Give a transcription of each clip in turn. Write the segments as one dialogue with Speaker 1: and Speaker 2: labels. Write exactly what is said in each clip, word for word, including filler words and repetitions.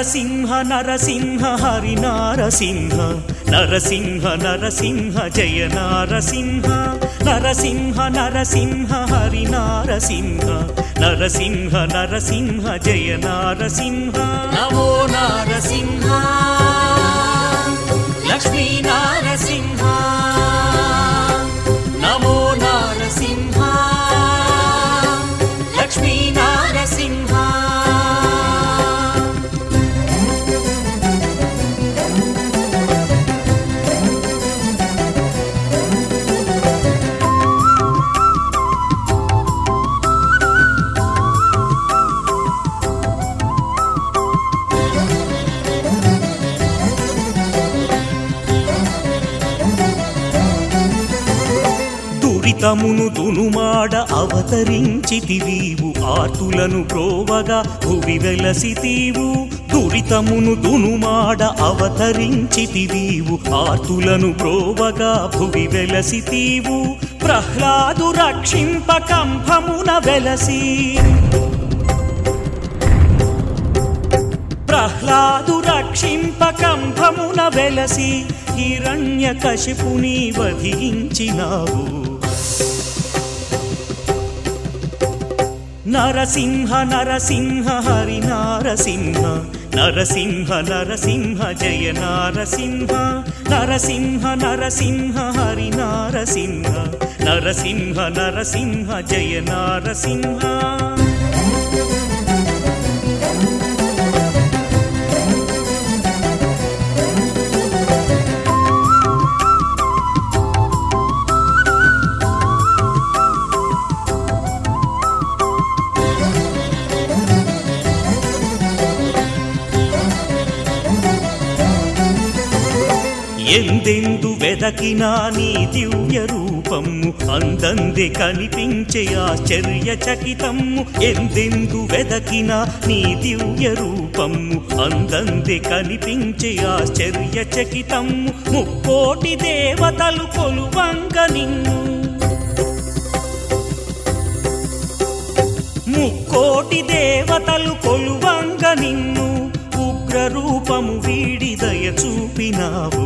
Speaker 1: నరసింహ నరసింహ హరి నారసింహ నరసింహ నరసింహ జయ నారసింహ నరసింహ నరసింహ హరి నారసింహ నరసింహ నరసింహ జయ నారసింహ
Speaker 2: నమో నారసింహ లక్ష్మీ నారసింహ నమో నారసింహ లక్ష్మీ నారసింహ
Speaker 1: దురితమును దునుమాడ అవతరించితివీవు ఆర్తులను బ్రోవగా భువి వెలసితీవు దురితమును దునుమాడ అవతరించితివీవు ఆర్తులను బ్రోవగా భువి వెలసితీవు ప్రహ్లాదు రక్షింప కంభమున వెలసి ప్రహ్లాదు రక్షింప కంభమున వెలసి హిరణ్యకశిపుని వధించినావు నరసింహ నరసింహ హరి నారసింహ నరసింహ నరసింహ జయ నారసింహ నరసింహ నరసింహ హరి నారసింహ నరసింహ నరసింహ జయ నారసింహ ఎందెందు వెదకినా నీ దివ్య రూపము అందంది కనిపించే ఆశ్చర్యచకితము ఎందెందు వెదకినా నీ దివ్య రూపము అందంది కనిపించే ఆశ్చర్యచకితము ముక్కోటి దేవతలు కొలువంగ నిన్ను ముక్కోటి దేవతలు కొలువంగ నిన్ను ఉగ్ర రూపము వీడి దయ చూపినావు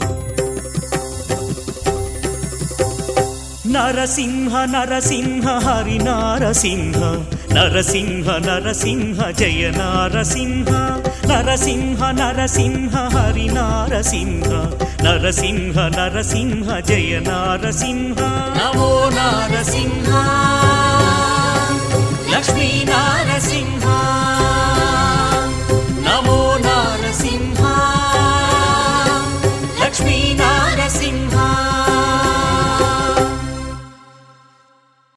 Speaker 1: నరసింహ నరసింహ హరి నారసింహ నరసింహ నరసింహ జయ నారసింహ నరసింహ నరసింహ హరి నారసింహ నరసింహ నరసింహ జయ నారసింహ
Speaker 2: నమో నారసింహ లక్ష్మీ నారసింహ నమో నారసింహ